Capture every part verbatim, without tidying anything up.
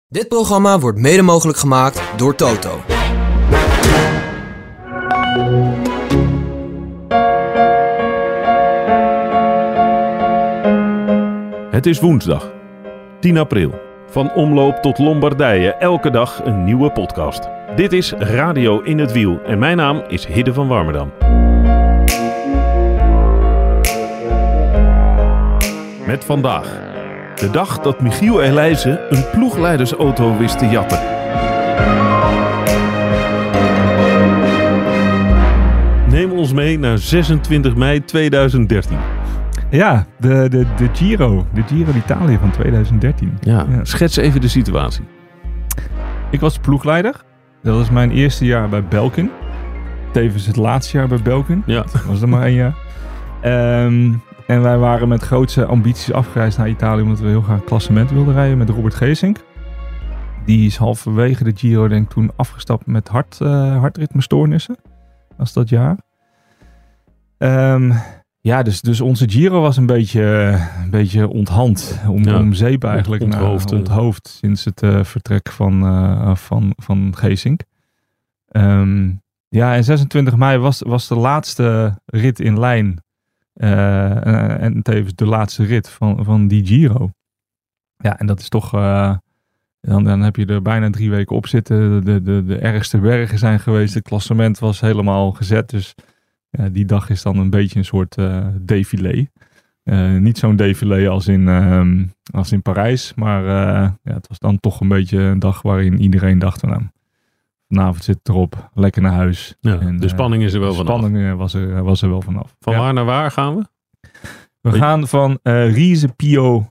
Dit programma wordt mede mogelijk gemaakt door Toto. Het is woensdag, tien april. Van omloop tot Lombardije, elke dag een nieuwe podcast. Dit is Radio in het Wiel en mijn naam is Hidde van Warmerdam. Met vandaag, de dag dat Michiel Elijzen een ploegleidersauto wist te jatten. Neem ons mee naar zesentwintig mei tweeduizend dertien. Ja, de, de, de Giro. De Giro d'Italia van tweeduizend dertien. Ja, ja. Schets even de situatie. Ik was ploegleider. Dat was mijn eerste jaar bij Belkin. Tevens het laatste jaar bij Belkin. Ja. Dat was er maar één jaar. Um, en wij waren met grootste ambities afgereisd naar Italië, omdat we heel graag klassement wilden rijden met Robert Geesink. Die is halverwege de Giro denk ik toen afgestapt met hart, uh, hartritmestoornissen. Dat was dat jaar. Um, Ja, dus, dus onze Giro was een beetje, een beetje onthand. Om, ja, om zeep eigenlijk. Onthoofd. Na, onthoofd sinds het uh, vertrek van, uh, van, van Geesink. Um, ja, en zesentwintig mei was, was de laatste rit in lijn. Uh, en, en tevens de laatste rit van, van die Giro. Ja, en dat is toch... Uh, dan, dan heb je er bijna drie weken op zitten. De, de, de ergste bergen zijn geweest. Het klassement was helemaal gezet. Dus... Ja, die dag is dan een beetje een soort uh, défilé. Uh, niet zo'n défilé als in, uh, als in Parijs. Maar uh, ja, het was dan toch een beetje een dag waarin iedereen dacht... Nou, vanavond zit het erop, lekker naar huis. Ja, en, de spanning is er wel de vanaf. De spanning was er, was er wel vanaf. Van ja. waar naar waar gaan we? We Weet gaan van uh, Riese Pio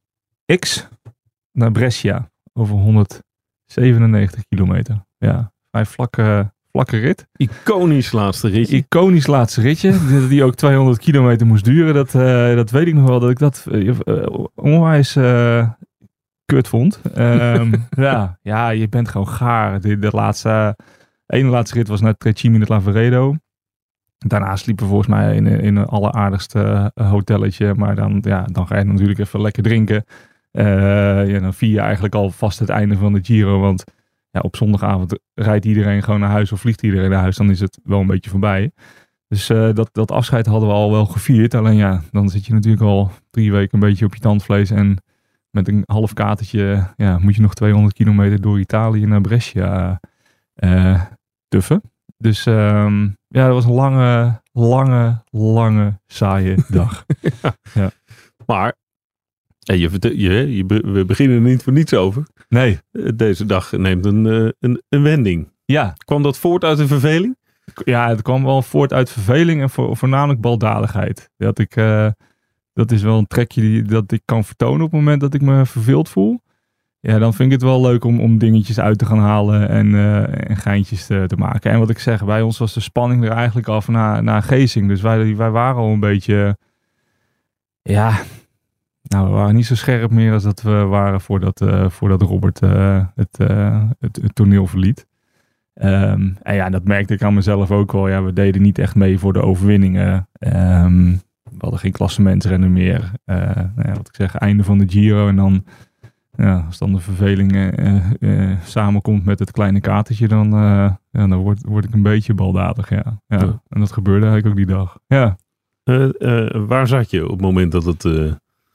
X naar Brescia. Over honderdzevenennegentig kilometer. Ja, vrij vlakke... Vlakke rit. Iconisch laatste ritje. Iconisch laatste ritje. Die ook tweehonderd kilometer moest duren. Dat, uh, dat weet ik nog wel. Dat ik dat uh, uh, onwijs uh, kut vond. Um, ja, ja, je bent gewoon gaar. De, de laatste, uh, ene laatste rit was naar Trecime de Lavaredo. Daarna sliepen we volgens mij in, in een alleraardigste hotelletje. Maar dan, ja, dan ga je natuurlijk even lekker drinken. Uh, ja, dan vier je eigenlijk al vast het einde van de Giro. Want... Ja, op zondagavond rijdt iedereen gewoon naar huis of vliegt iedereen naar huis. Dan is het wel een beetje voorbij. Dus uh, dat, dat afscheid hadden we al wel gevierd. Alleen ja, dan zit je natuurlijk al drie weken een beetje op je tandvlees. En met een half katertje ja, moet je nog tweehonderd kilometer door Italië naar Brescia uh, tuffen. Dus um, ja, dat was een lange, lange, lange, saaie dag. ja. Ja. Maar... Ja, je, je, je, we beginnen er niet voor niets over. Nee. Deze dag neemt een, een, een wending. Ja. Kwam dat voort uit een verveling? Ja, het kwam wel voort uit verveling en voor, voornamelijk baldadigheid. Dat, ik, uh, dat is wel een trekje die, dat ik kan vertonen op het moment dat ik me verveeld voel. Ja, dan vind ik het wel leuk om, om dingetjes uit te gaan halen en, uh, en geintjes te, te maken. En wat ik zeg, bij ons was de spanning er eigenlijk af na, na Geesink. Dus wij, wij waren al een beetje... Ja... Nou, we waren niet zo scherp meer als dat we waren voordat, uh, voordat Robert uh, het, uh, het, het toneel verliet. Um, en ja, dat merkte ik aan mezelf ook wel. Ja, we deden niet echt mee voor de overwinningen. Um, we hadden geen klassementsrennen meer. Uh, nou ja, wat ik zeg, einde van de Giro. En dan, ja, als dan de verveling uh, uh, samenkomt met het kleine katertje, dan, uh, ja, dan word, word ik een beetje baldadig. Ja. Ja. Ja. En dat gebeurde eigenlijk ook die dag. Ja. Uh, uh, waar zat je op het moment dat het... Uh...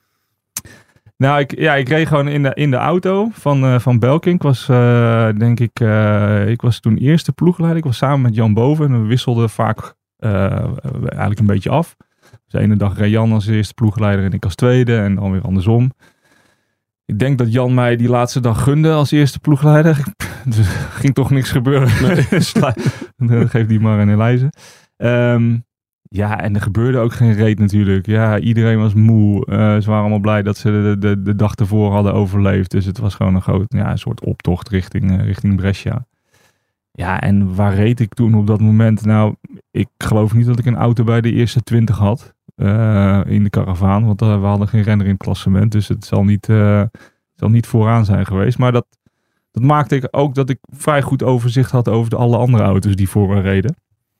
Nou, ik, ja, ik reed gewoon in de, in de auto van, uh, van Belkin. Ik was, uh, denk ik, uh, ik was toen eerste ploegleider. Ik was samen met Jan Boven en we wisselden vaak uh, eigenlijk een beetje af. Dus de ene dag reed Jan als eerste ploegleider en ik als tweede en dan weer andersom. Ik denk dat Jan mij die laatste dag gunde als eerste ploegleider. Dus er ging toch niks gebeuren. Nee. Geef die maar aan Elijzen. Um, Ja, en er gebeurde ook geen reet natuurlijk. Ja, iedereen was moe. Uh, ze waren allemaal blij dat ze de, de, de dag ervoor hadden overleefd. Dus het was gewoon een, groot, ja, een soort optocht richting, uh, richting Brescia. Ja, en waar reed ik toen op dat moment? Nou, ik geloof niet dat ik een auto bij de eerste twintig had. Uh, in de karavaan. Want uh, we hadden geen renner in het klassement. Dus het zal niet, uh, het zal niet vooraan zijn geweest. Maar dat, dat maakte ik ook dat ik vrij goed overzicht had over de alle andere auto's die voor me reden.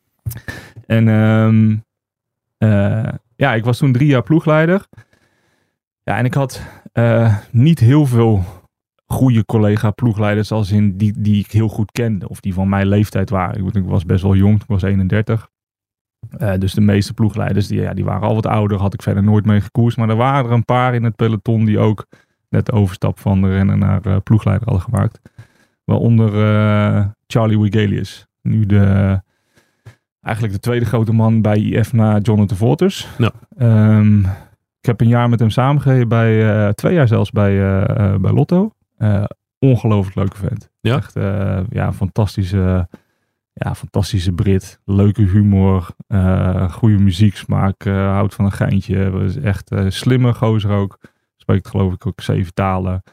En um, uh, ja, ik was toen drie jaar ploegleider. Ja, en ik had uh, niet heel veel goede collega ploegleiders als in die, die ik heel goed kende. Of die van mijn leeftijd waren. Ik, ik was best wel jong, ik was eenendertig. Uh, dus de meeste ploegleiders die, ja, die waren al wat ouder. Had ik verder nooit mee gekoerst. Maar er waren er een paar in het peloton die ook net de overstap van de renner naar uh, ploegleider hadden gemaakt. Waaronder uh, Charlie Wigelius. Nu de, eigenlijk de tweede grote man bij I F na Jonathan Vaughters. Ja. Um, ik heb een jaar met hem samengegeven. Bij, uh, twee jaar zelfs bij, uh, uh, bij Lotto. Uh, ongelooflijk leuke vent. Ja? Echt uh, ja, fantastische, ja, fantastische Brit. Leuke humor. Uh, goede muzieksmaak. Uh, houdt van een geintje. Was echt uh, slimme gozer ook. Spreekt geloof ik ook zeven talen.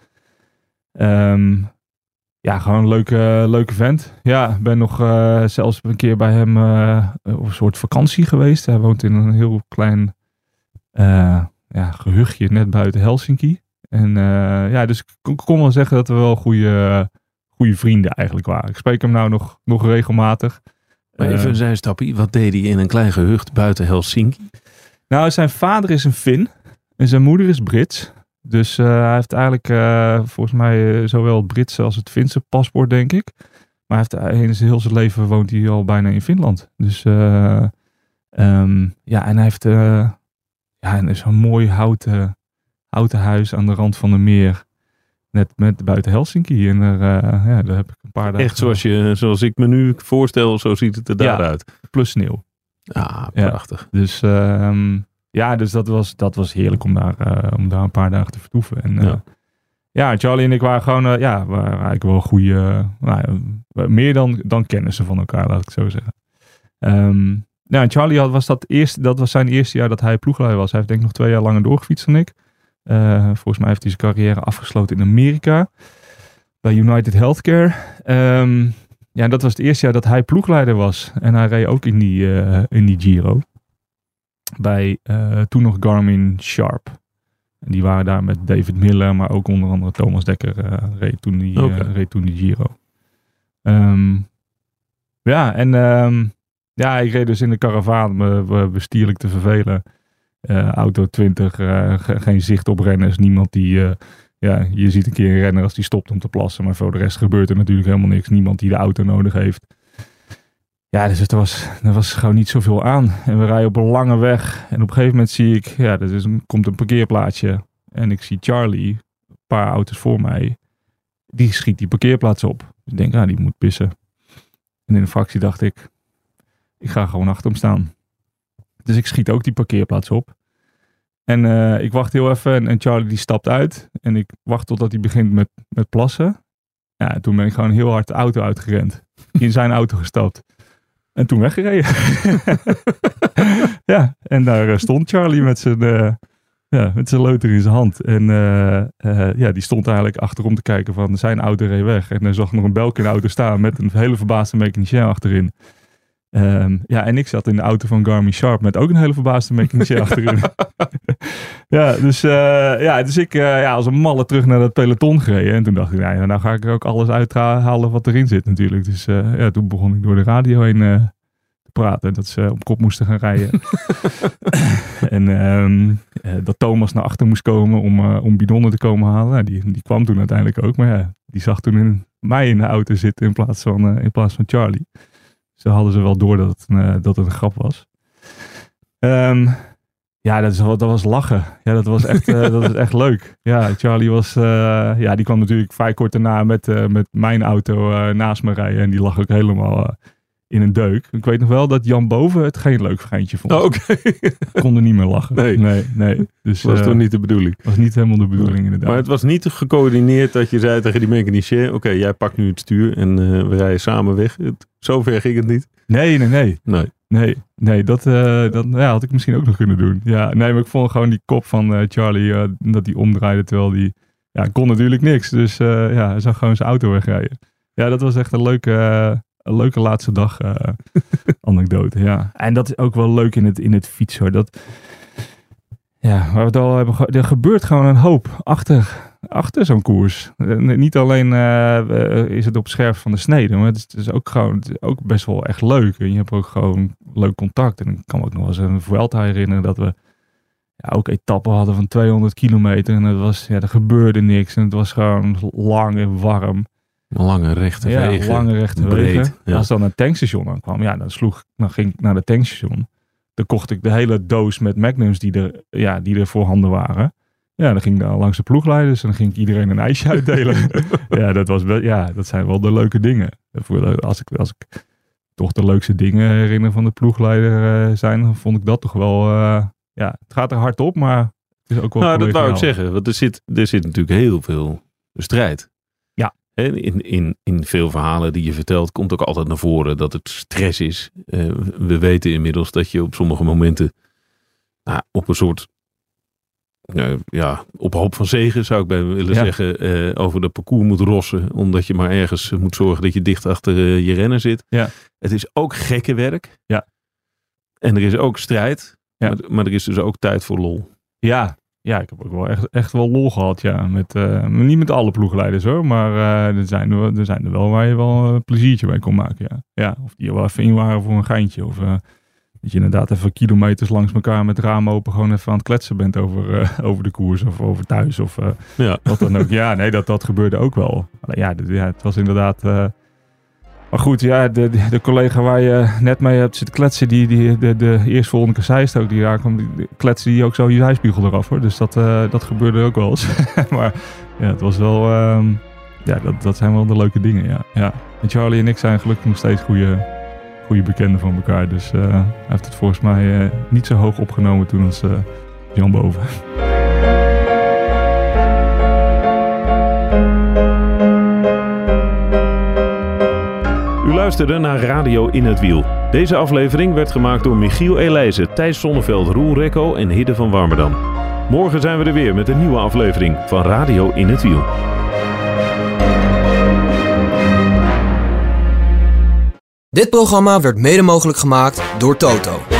Um, ja, gewoon een leuke, leuke vent. Ja, ben nog uh, zelfs een keer bij hem uh, op een soort vakantie geweest. Hij woont in een heel klein uh, ja, gehuchtje net buiten Helsinki. En uh, ja, dus ik kon wel zeggen dat we wel goede, goede vrienden eigenlijk waren. Ik spreek hem nou nog, nog regelmatig. Maar even een zijstapje. Wat deed hij in een klein gehucht buiten Helsinki? Nou, zijn vader is een Fin. En zijn moeder is Brits. Dus uh, hij heeft eigenlijk uh, volgens mij uh, zowel het Britse als het Finse paspoort, denk ik. Maar hij heeft in zijn heel zijn leven woont hij al bijna in Finland. Dus uh, um, ja, en hij heeft uh, ja, zo'n mooi houten, houten huis aan de rand van de meer. Net met buiten Helsinki. En er, uh, ja, daar heb ik een paar dagen. Echt zoals, je, zoals ik me nu voorstel, zo ziet het er daaruit. Ja, plus sneeuw. Ah, prachtig. Ja, dus... Uh, um, Ja, dus dat was, dat was heerlijk om daar, uh, om daar een paar dagen te vertoeven. En, uh, ja. ja, Charlie en ik waren gewoon, uh, ja, waren eigenlijk wel goede, uh, nou, uh, meer dan, dan kennissen van elkaar, laat ik zo zeggen. Um, ja, en Charlie had, was dat, eerste, dat was zijn eerste jaar dat hij ploegleider was. Hij heeft denk ik nog twee jaar langer doorgefietst dan ik. Uh, volgens mij heeft hij zijn carrière afgesloten in Amerika. Bij United Healthcare. Um, ja, dat was het eerste jaar dat hij ploegleider was. En hij reed ook in die, uh, in die Giro. Bij uh, toen nog Garmin Sharp. En die waren daar met David Miller, maar ook onder andere Thomas Dekker uh, reed, toen die, okay. uh, reed toen die Giro. Um, ja, en um, ja, ik reed dus in de karavaan me, me bestierlijk te vervelen. Uh, auto twintig, uh, ge- geen zicht op renners. Niemand die, uh, ja, je ziet een keer een renner als die stopt om te plassen. Maar voor de rest gebeurt er natuurlijk helemaal niks. Niemand die de auto nodig heeft. Ja, dus er was, er was gewoon niet zoveel aan. En we rijden op een lange weg. En op een gegeven moment zie ik, ja, er is een, komt een parkeerplaatsje. En ik zie Charlie, een paar auto's voor mij. Die schiet die parkeerplaats op. Dus ik denk, ah, die moet pissen. En in de fractie dacht ik, ik ga gewoon achter hem staan. Dus ik schiet ook die parkeerplaats op. En uh, ik wacht heel even en, en Charlie die stapt uit. En ik wacht totdat hij begint met, met plassen. Ja, en toen ben ik gewoon heel hard de auto uitgerend. In zijn auto gestapt. En toen weggereden. Ja, en daar uh, stond Charlie met zijn, uh, ja, met zijn leuter in zijn hand. En uh, uh, ja, die stond eigenlijk achterom te kijken van zijn auto reed weg. En hij zag nog een Belkin auto staan met een hele verbaasde mechanicien achterin. Um, ja, en ik zat in de auto van Garmin Sharp met ook een hele verbaasde mechanicien achterin. Ja, dus, uh, ja, dus ik uh, ja, als een malle terug naar dat peloton gereden. En toen dacht ik, nou, ja, nou ga ik er ook alles uithalen wat erin zit natuurlijk. Dus uh, ja, toen begon ik door de radio heen uh, te praten. Dat ze op kop moesten gaan rijden. En um, uh, dat Thomas naar achter moest komen om, uh, om bidonnen te komen halen. Nou, die, die kwam toen uiteindelijk ook. Maar ja, die zag toen in, mij in de auto zitten in plaats van, uh, in plaats van Charlie. Zo hadden ze wel door dat het, uh, dat het een grap was. Um, ja, dat, is, dat was lachen. Ja, dat was echt, uh, dat was echt leuk. Ja, Charlie was, uh, ja, die kwam natuurlijk vrij kort daarna met, uh, met mijn auto uh, naast me rijden. En die lag ook helemaal uh, in een deuk. Ik weet nog wel dat Jan Boven het geen leuk geintje vond. Oh, oké. Okay. Kon er niet meer lachen. Nee. Nee, nee. Dus, was uh, toch niet de bedoeling? Was niet helemaal de bedoeling inderdaad. Maar het was niet gecoördineerd dat je zei tegen die mechanicien, oké, okay, jij pakt nu het stuur en uh, we rijden samen weg. Het, zover ging het niet. Nee, nee, nee. Nee. Nee, nee dat, uh, dat ja, had ik misschien ook nog kunnen doen. Ja, nee, maar ik vond gewoon die kop van uh, Charlie, uh, dat die omdraaide terwijl die, ja, kon natuurlijk niks. Dus uh, ja, hij zag gewoon zijn auto wegrijden. Ja, dat was echt een leuke, uh, een leuke laatste dag uh, anekdote, ja. En dat is ook wel leuk in het, in het fietsen, hoor. Dat, ja, waar we het al hebben ge- er gebeurt gewoon een hoop achter, achter zo'n koers. Niet alleen uh, is het op scherp van de snede, maar het is, het is ook gewoon het is ook best wel echt leuk. En je hebt ook gewoon leuk contact. En ik kan me ook nog eens een Vuelta herinneren dat we ja, ook etappen hadden van tweehonderd kilometer. En het was, ja, er gebeurde niks. En het was gewoon lang en warm. Lange rechte ja, wegen. lange rechte breed, wegen. ja. Als dan een tankstation aankwam, ja, dan, sloeg, dan ging ik naar de tankstation. Dan kocht ik de hele doos met Magnums die er, ja, die er voorhanden waren. Ja, dan ging ik daar langs de ploegleiders en dan ging ik iedereen een ijsje uitdelen. ja, dat was wel, ja, dat zijn wel de leuke dingen. Als ik, als ik toch de leukste dingen herinner van de ploegleider uh, zijn, dan vond ik dat toch wel, uh, ja, het gaat er hard op, maar het is ook wel Nou, dat wou ik collegiaal. zeggen, want er zit, er zit natuurlijk heel veel strijd. Ja. In, in, in veel verhalen die je vertelt, komt ook altijd naar voren dat het stress is. Uh, we weten inmiddels dat je op sommige momenten nou, op een soort, uh, ja, op hoop van zegen zou ik bij willen Ja. zeggen, uh, over de parcours moet rossen. Omdat je maar ergens moet zorgen dat je dicht achter uh, je renner zit. Ja. Het is ook gekke werk. Ja. En er is ook strijd. Ja. Maar, maar er is dus ook tijd voor lol. Ja, ja, ik heb ook wel echt, echt wel lol gehad, ja. Met, uh, niet met alle ploegleiders hoor, maar uh, er, zijn er, er zijn er wel waar je wel een pleziertje bij kon maken, ja. Ja, of die er wel even in waren voor een geintje. Of uh, dat je inderdaad even kilometers langs elkaar met het raam open gewoon even aan het kletsen bent over, uh, over de koers of over thuis. Of uh, Ja. wat dan ook. Ja, nee, dat, dat gebeurde ook wel. Alleen, ja, d- ja, het was inderdaad... Uh, maar goed, ja, de, de, de collega waar je net mee hebt zitten kletsen, die, die, de, de eerstvolgende kasseist ook, die daar kwam, die, die kletste die ook zo je zijspiegel eraf hoor. Dus dat, uh, dat gebeurde ook wel eens. maar ja, het was wel, um, ja, dat, dat zijn wel de leuke dingen, ja. ja. En Charlie en ik zijn gelukkig nog steeds goede, goede bekenden van elkaar. Dus uh, hij heeft het volgens mij uh, niet zo hoog opgenomen toen als uh, Jan Boven. U luisterde naar Radio in het Wiel. Deze aflevering werd gemaakt door Michiel Elijzen, Thijs Sonneveld, Roel Rekko en Hidde van Warmerdam. Morgen zijn we er weer met een nieuwe aflevering van Radio in het Wiel. Dit programma werd mede mogelijk gemaakt door Toto.